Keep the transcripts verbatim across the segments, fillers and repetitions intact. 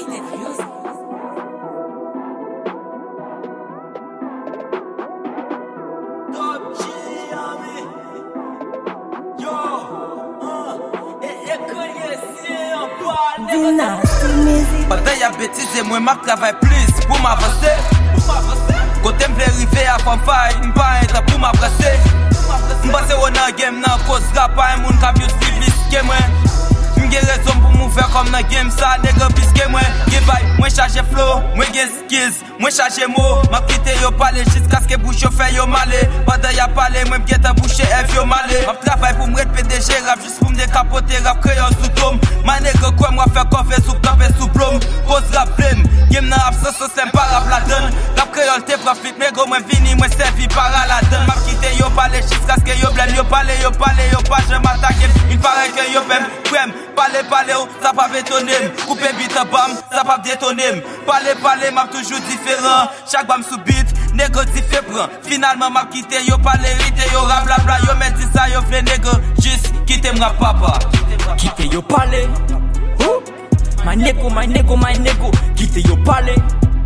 Pendant y'a bêtise, moi m'a travaille plus pour m'avancer. Côté m'vérifier à femme faille, m'pas être pour m'abrasser. M'passe au nan game nan cause rap pas un moun ka mieux bisque moi. M'gè raison pour m'ou faire comme nan game ça nègre bisque moi. Gè vibe, moi charge flow, moi gè skills, moi charge mots. M'a quitté yo parler jusqu'à ce que bouche yo fait yo malé. Pendant y'a parlé, moi m'gè ta bouche F yo malé. M'a travaille pour m'être P D G rap juste pour m'décapoter rap crayon sous tome. Ma nègre quoi moi faire café sous café sous plomb. Cause rap flemme, game nan rap sans c'est pas rap la donne. Rap créole te profite, mais gros moi vini moi servi par la donne. M'a quitté yo parler jusqu'à ce que yo blême yo parler yo parler yo pas je m'attaque. Il paraît que yo pem, prem, parler parler ça pas bétonner. Couper beat bam, ça pas détonner. Parler parler m'a toujours différent. Chaque bam sous beat, nègre différent. Finalement m'a quitté yo parler rite yo rap bla bla yo metti ça yo fait nègre juste quitter moi papa. Quitter yo parler. My nigga, my nigga, my nigga, quitter yo parler.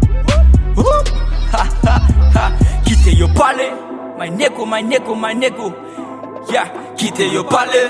Ha ha ha, quitter yo parler. My nigga, my nigga, my nigga, yeah, quitter yo parler.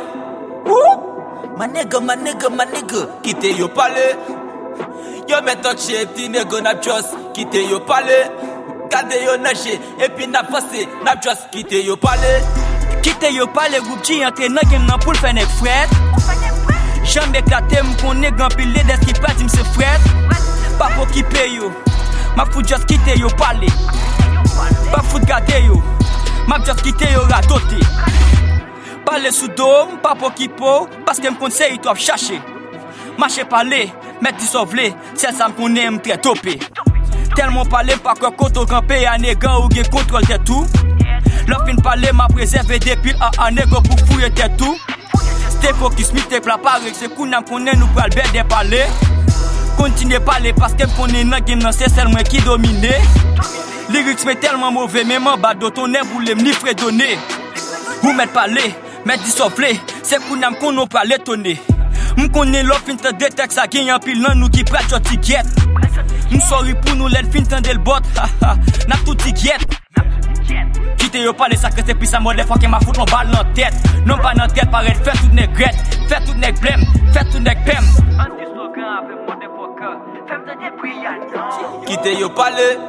My nigga, my nigga, my nigga, quitter yo parler. Yo met touché petit nègre n'a just quitter yo parler. Gardez yo nager et puis n'a passé n'a just quitter yo parler. Quitter yo parler groupe G entre nan game nan pour faire nek fret. Jamais éclaté m'konne grand pile des qui pas me se fret. Pas pour qui paye yo. M'a faut just quitter yo parler. Pas faut garder yo. M'a just quitter yo radoter. Parler sous dôme, pas pour qui po parce que m'conseille toi chercher. Marcher parler, mettre dissolver, c'est ça m'konne m très topé. Tellement parler pas que quand on campé à négan ou gen contrôle de tout. L'offre fin parler m'a préservé depuis à négo pour fouiller de tout. C'était focus, mi te préparé, c'est qu'on a connaît nous pour le bien parler. Continuez parler parce que connaît nan game nan c'est seulement qui domine. Lyrics mais tellement mauvais, même en bas de ton nez voulez me fredonner. Vous mettre parler, mettre dissolver, c'est qu'on a qu'on pour l'étonner. M'connaît l'offre fin te détecte ça gagne en pile nous qui prête your ticket. M'sorry pour nous let fin tendre le bot, n'a tout ticket. Quitter yo parler ça que c'est puis ça mode fois que m'a foutre mon balle dans tête. Non pas dans tête paraît faire tout nèg grette, faire tout nèg blême, faire tout nèg pem. Anti slogan avec mon défoqueur, femme de débriant. Quitter yo parler.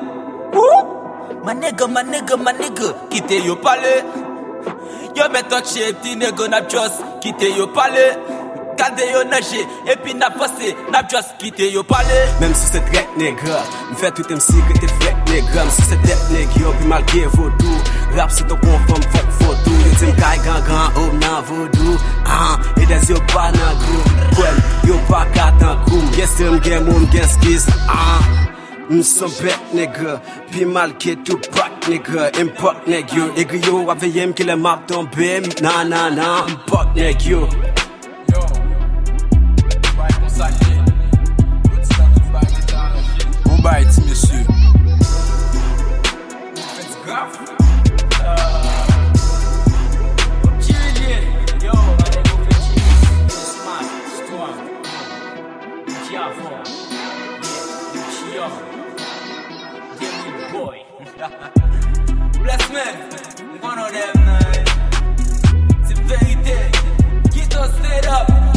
My nigga, my nigga, my nigga, quitter yo parler. Yo met touché petit nègre n'a just quitter yo parler. Gardez yo nager et puis n'a passé n'a just quitter yo parler. Même si c'est très nègre, m'fait tout M C que t'es fleck nègre. Même si c'est tête nègre, yo puis malgré vaudou. Rap c'est ton conforme, fuck photo. Yo t'im kay grand grand homme nan vaudou. Ah, et des yo pas nan groupe. Kwem, yo pas katan koum. Yes, y'm gen moun gen skiz. Ah, m'son bête nègre. Puis malgré tout pack nègre. Import nègre yo. Et yo aveye m'ki le map tombe. Nan nan nan, m'pok nègre yo. Bon bite, monsieur. It's grave. Chillier, yo, I go for cheese. Smart, strong. Java, yeah, Chia, Demi boy. Bless man, one of them, man. C'est vérité. Get us straight up.